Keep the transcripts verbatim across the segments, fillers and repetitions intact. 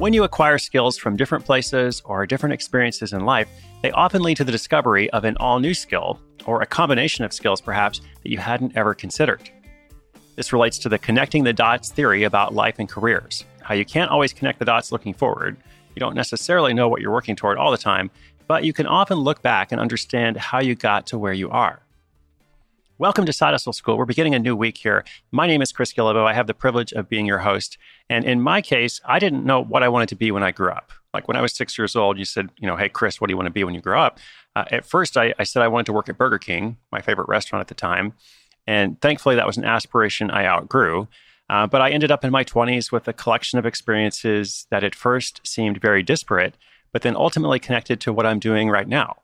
When you acquire skills from different places or different experiences in life, they often lead to the discovery of an all-new skill, or a combination of skills perhaps that you hadn't ever considered. This relates to the connecting the dots theory about life and careers, how you can't always connect the dots looking forward. You don't necessarily know what you're working toward all the time, but you can often look back and understand how you got to where you are. Welcome to Side Hustle School. We're beginning a new week here. My name is Chris Guillebeau. I have the privilege of being your host. And in my case, I didn't know what I wanted to be when I grew up. Like when I was six years old, you said, you know, hey, Chris, what do you want to be when you grow up? Uh, at first, I, I said I wanted to work at Burger King, my favorite restaurant at the time. And thankfully, that was an aspiration I outgrew. Uh, but I ended up in my twenties with a collection of experiences that at first seemed very disparate, but then ultimately connected to what I'm doing right now.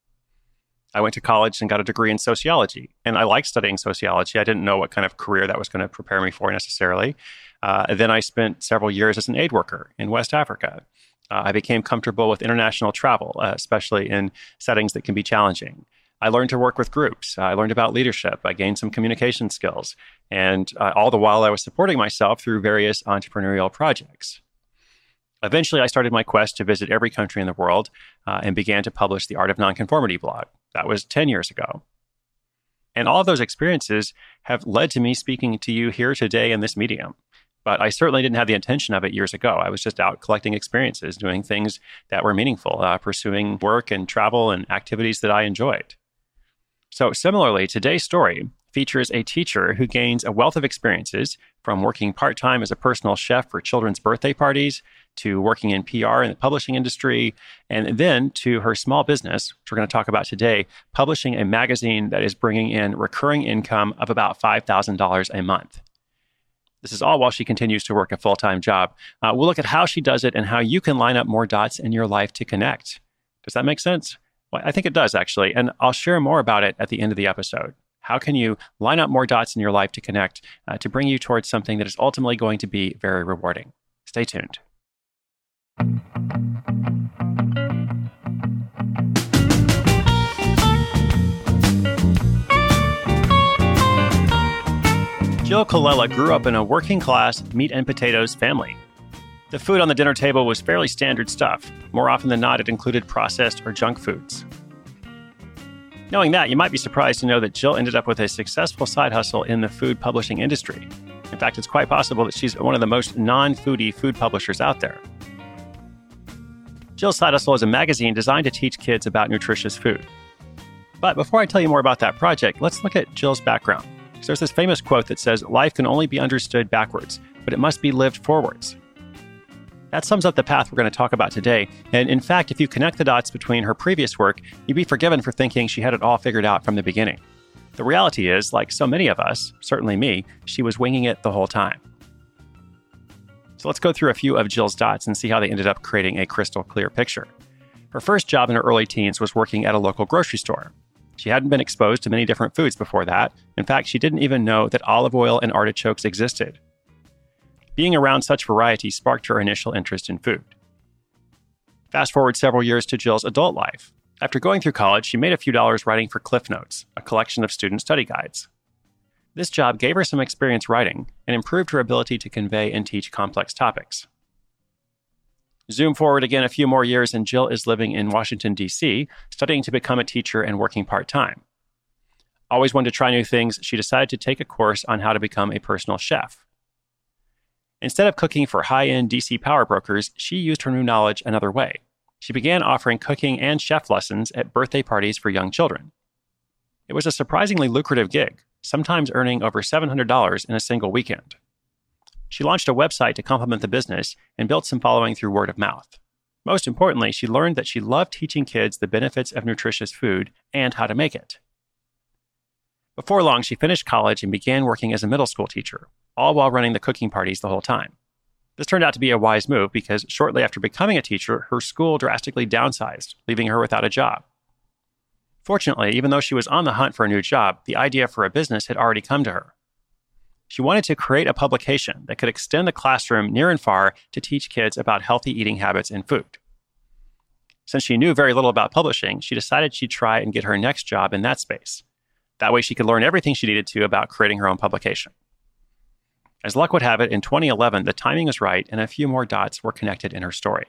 I went to college and got a degree in sociology, and I liked studying sociology. I didn't know what kind of career that was going to prepare me for necessarily. Uh, then I spent several years as an aid worker in West Africa. Uh, I became comfortable with international travel, uh, especially in settings that can be challenging. I learned to work with groups. I learned about leadership. I gained some communication skills. And uh, all the while I was supporting myself through various entrepreneurial projects. Eventually, I started my quest to visit every country in the world uh, and began to publish the Art of Nonconformity blog. That was ten years ago. And all of those experiences have led to me speaking to you here today in this medium. But I certainly didn't have the intention of it years ago. I was just out collecting experiences, doing things that were meaningful, uh, pursuing work and travel and activities that I enjoyed. So similarly, today's story features a teacher who gains a wealth of experiences from working part-time as a personal chef for children's birthday parties, to working in P R in the publishing industry, and then to her small business, which we're going to talk about today, publishing a magazine that is bringing in recurring income of about five thousand dollars a month. This is all while she continues to work a full-time job. Uh, we'll look at how she does it and how you can line up more dots in your life to connect. Does that make sense? Well, I think it does, actually, and I'll share more about it at the end of the episode. How can you line up more dots in your life to connect, uh, to bring you towards something that is ultimately going to be very rewarding? Stay tuned. Jill Colella grew up in a working-class meat and potatoes family. The food on the dinner table was fairly standard stuff. More often than not, it included processed or junk foods. Knowing that, you might be surprised to know that Jill ended up with a successful side hustle in the food publishing industry. In fact, it's quite possible that she's one of the most non-foodie food publishers out there. Jill's Side Hustle is a magazine designed to teach kids about nutritious food. But before I tell you more about that project, let's look at Jill's background. So there's this famous quote that says, "Life can only be understood backwards, but it must be lived forwards." That sums up the path we're going to talk about today. And in fact, if you connect the dots between her previous work, you'd be forgiven for thinking she had it all figured out from the beginning. The reality is, like so many of us, certainly me, she was winging it the whole time. So let's go through a few of Jill's dots and see how they ended up creating a crystal clear picture. Her first job in her early teens was working at a local grocery store. She hadn't been exposed to many different foods before that. In fact, she didn't even know that olive oil and artichokes existed. Being around such variety sparked her initial interest in food. Fast forward several years to Jill's adult life. After going through college, she made a few dollars writing for Cliff Notes, a collection of student study guides. This job gave her some experience writing and improved her ability to convey and teach complex topics. Zoom forward again a few more years, and Jill is living in Washington, D C, studying to become a teacher and working part-time. Always wanted to try new things, she decided to take a course on how to become a personal chef. Instead of cooking for high-end D C power brokers, she used her new knowledge another way. She began offering cooking and chef lessons at birthday parties for young children. It was a surprisingly lucrative gig, sometimes earning over seven hundred dollars in a single weekend. She launched a website to complement the business and built some following through word of mouth. Most importantly, she learned that she loved teaching kids the benefits of nutritious food and how to make it. Before long, she finished college and began working as a middle school teacher, all while running the cooking parties the whole time. This turned out to be a wise move because shortly after becoming a teacher, her school drastically downsized, leaving her without a job. Fortunately, even though she was on the hunt for a new job, the idea for a business had already come to her. She wanted to create a publication that could extend the classroom near and far to teach kids about healthy eating habits and food. Since she knew very little about publishing, she decided she'd try and get her next job in that space. That way she could learn everything she needed to about creating her own publication. As luck would have it, in twenty eleven, the timing was right and a few more dots were connected in her story.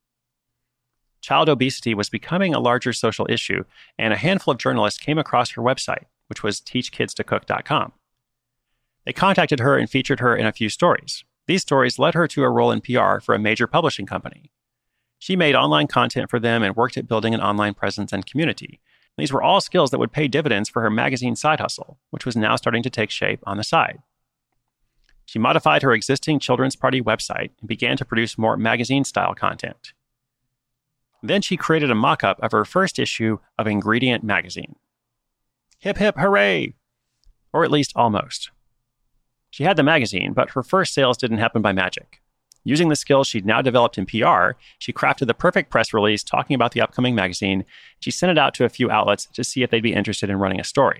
Child obesity was becoming a larger social issue, and a handful of journalists came across her website, which was teach kids to cook dot com. They contacted her and featured her in a few stories. These stories led her to a role in P R for a major publishing company. She made online content for them and worked at building an online presence and community. These were all skills that would pay dividends for her magazine side hustle, which was now starting to take shape on the side. She modified her existing Children's Party website and began to produce more magazine-style content. Then she created a mock-up of her first issue of Ingredient magazine. Hip hip hooray! Or at least almost. She had the magazine, but her first sales didn't happen by magic. Using the skills she'd now developed in P R, she crafted the perfect press release talking about the upcoming magazine. She sent it out to a few outlets to see if they'd be interested in running a story.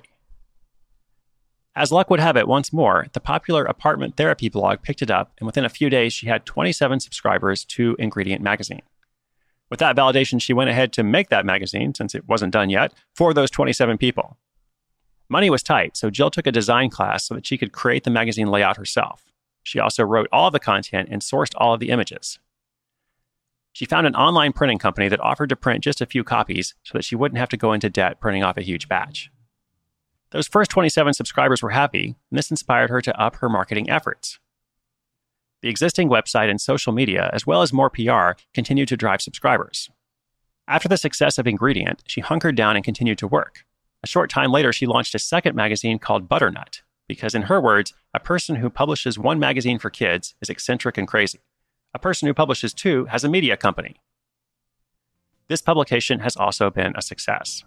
As luck would have it, once more, the popular apartment therapy blog picked it up, and within a few days, she had twenty-seven subscribers to Ingredient magazine. With that validation, she went ahead to make that magazine, since it wasn't done yet, for those twenty-seven people. Money was tight, so Jill took a design class so that she could create the magazine layout herself. She also wrote all of the content and sourced all of the images. She found an online printing company that offered to print just a few copies so that she wouldn't have to go into debt printing off a huge batch. Those first twenty-seven subscribers were happy, and this inspired her to up her marketing efforts. The existing website and social media, as well as more P R, continued to drive subscribers. After the success of Ingredient, she hunkered down and continued to work. A short time later, she launched a second magazine called Butternut, because in her words, a person who publishes one magazine for kids is eccentric and crazy. A person who publishes two has a media company. This publication has also been a success.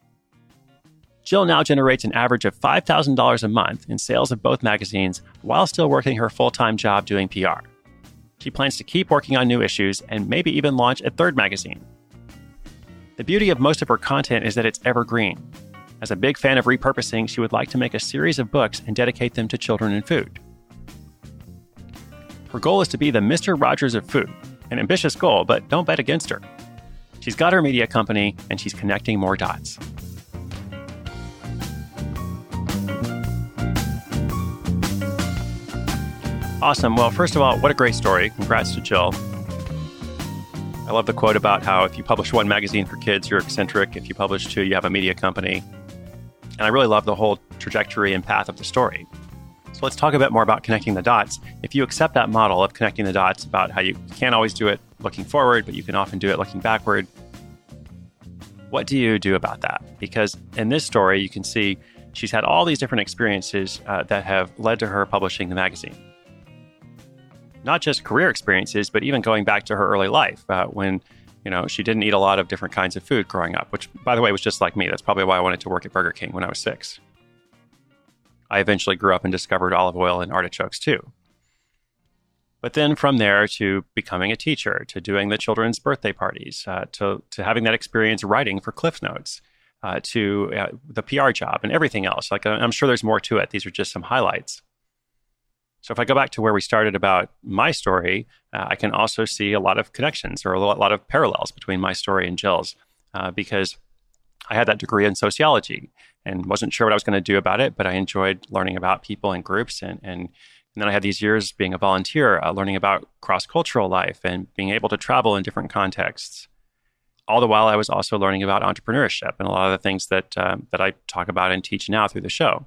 Jill now generates an average of five thousand dollars a month in sales of both magazines while still working her full-time job doing P R. She plans to keep working on new issues and maybe even launch a third magazine. The beauty of most of her content is that it's evergreen. As a big fan of repurposing, she would like to make a series of books and dedicate them to children and food. Her goal is to be the Mister Rogers of food, an ambitious goal, but don't bet against her. She's got her media company, and she's connecting more dots. Awesome. Well, first of all, what a great story. Congrats to Jill. I love the quote about how if you publish one magazine for kids, you're eccentric. If you publish two, you have a media company. And I really love the whole trajectory and path of the story. So let's talk a bit more about connecting the dots. If you accept that model of connecting the dots about how you can't always do it looking forward, but you can often do it looking backward, what do you do about that? Because in this story, you can see she's had all these different experiences uh, that have led to her publishing the magazine. Not just career experiences, but even going back to her early life uh, when, you know, she didn't eat a lot of different kinds of food growing up, which, by the way, was just like me. That's probably why I wanted to work at Burger King when I was six. I eventually grew up and discovered olive oil and artichokes too. But then from there to becoming a teacher, to doing the children's birthday parties, uh, to, to having that experience writing for Cliff Notes, uh, to uh, the P R job and everything else. Like, I'm sure there's more to it. These are just some highlights. So if I go back to where we started about my story, uh, I can also see a lot of connections or a lot of parallels between my story and Jill's uh, because I had that degree in sociology and wasn't sure what I was going to do about it, but I enjoyed learning about people and groups. And, and, and then I had these years being a volunteer, uh, learning about cross-cultural life and being able to travel in different contexts. All the while, I was also learning about entrepreneurship and a lot of the things that uh, that I talk about and teach now through the show.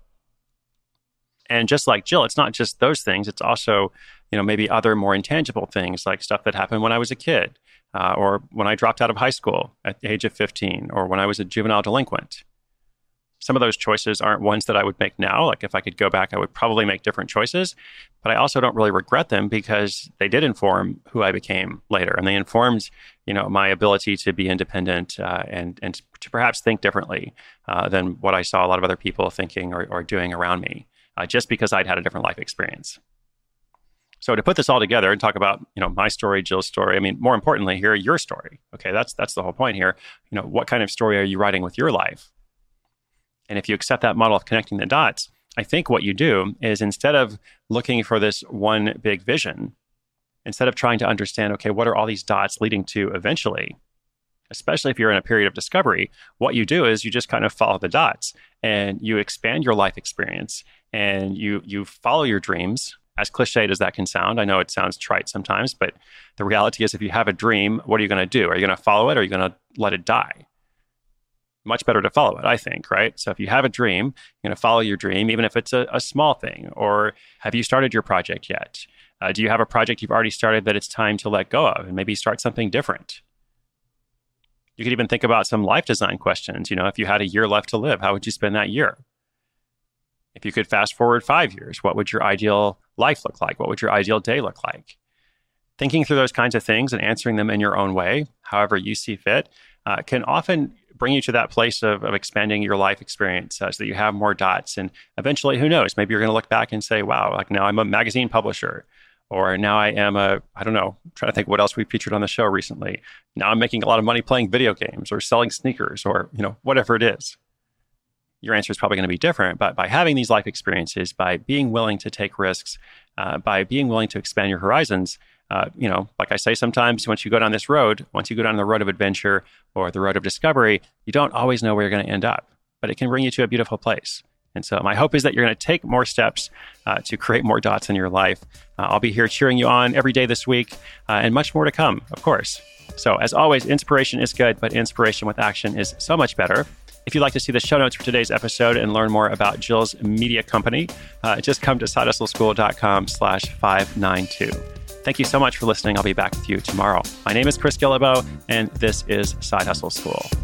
And just like Jill, it's not just those things. It's also, you know, maybe other more intangible things like stuff that happened when I was a kid uh, or when I dropped out of high school at the age of fifteen or when I was a juvenile delinquent. Some of those choices aren't ones that I would make now. Like if I could go back, I would probably make different choices. But I also don't really regret them because they did inform who I became later. And they informed, you know, my ability to be independent uh, and, and to perhaps think differently uh, than what I saw a lot of other people thinking or, or doing around me. Uh, just because I'd had a different life experience. So to put this all together and talk about, you know, my story, Jill's story, I mean, more importantly here, your story. Okay, that's that's the whole point here. You know, what kind of story are you writing with your life? And if you accept that model of connecting the dots, I think what you do is instead of looking for this one big vision, instead of trying to understand, okay, what are all these dots leading to eventually, especially if you're in a period of discovery, what you do is you just kind of follow the dots and you expand your life experience and you you follow your dreams As cliched as that can sound, I know it sounds trite sometimes, but the reality is if you have a dream, what are you going to do? Are you going to follow it or are you going to let it die? Much better to follow it, I think, right? So if you have a dream, you're going to follow your dream, even if it's a, a small thing. Or have you started your project yet? Uh, do you have a project you've already started that it's time to let go of and maybe start something different? You could even think about some life design questions. You know, if you had a year left to live, how would you spend that year? If you could fast forward five years, what would your ideal life look like? What would your ideal day look like? Thinking through those kinds of things and answering them in your own way, however you see fit, uh, can often bring you to that place of, of expanding your life experience uh, so that you have more dots. And eventually, who knows, maybe you're going to look back and say, wow, like now I'm a magazine publisher. Or now I am a, I don't know, I'm trying to think what else we featured on the show recently. Now I'm making a lot of money playing video games or selling sneakers or, you know, whatever it is. Your answer is probably going to be different. But by having these life experiences, by being willing to take risks, uh, by being willing to expand your horizons, uh, you know, like I say sometimes, once you go down this road, once you go down the road of adventure or the road of discovery, you don't always know where you're going to end up, but it can bring you to a beautiful place. And so my hope is that you're going to take more steps uh, to create more dots in your life. Uh, I'll be here cheering you on every day this week uh, and much more to come, of course. So as always, inspiration is good, but inspiration with action is so much better. If you'd like to see the show notes for today's episode and learn more about Jill's media company, uh, just come to sidehustleschool.com slash 592. Thank you so much for listening. I'll be back with you tomorrow. My name is Chris Guillebeau, and this is Side Hustle School.